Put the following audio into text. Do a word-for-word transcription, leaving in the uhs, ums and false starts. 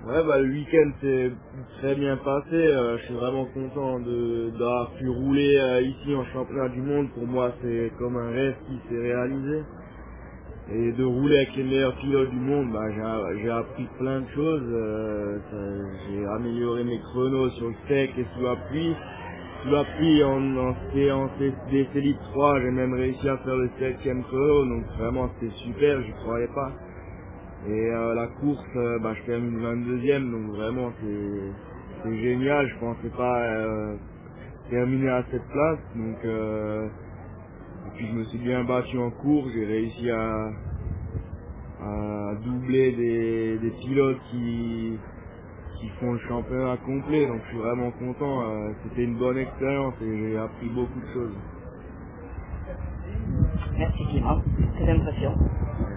Ouais, bah le week-end s'est très bien passé. Euh, je suis vraiment content de d'avoir pu rouler euh, ici en championnat du monde. Pour moi, c'est comme un rêve qui s'est réalisé. Et de rouler avec les meilleurs pilotes du monde, bah, j'ai j'ai appris plein de choses. Euh, ça- j'ai amélioré mes chronos sur le sec et sous la pluie. Sous la pluie, en, en, C- en C- D C Elite trois, j'ai même réussi à faire le septième chrono. Donc vraiment, c'était super, j'y croyais pas. Et euh, la course, euh, bah, je termine vingt-deuxième, donc vraiment c'est c'est génial. Je pensais pas euh, terminer à cette place, donc euh, et puis je me suis bien battu en course. J'ai réussi à, à doubler des, des pilotes qui qui font le championnat complet, donc je suis vraiment content. Euh, C'était une bonne expérience et j'ai appris beaucoup de choses. Merci Guillaume, très impression.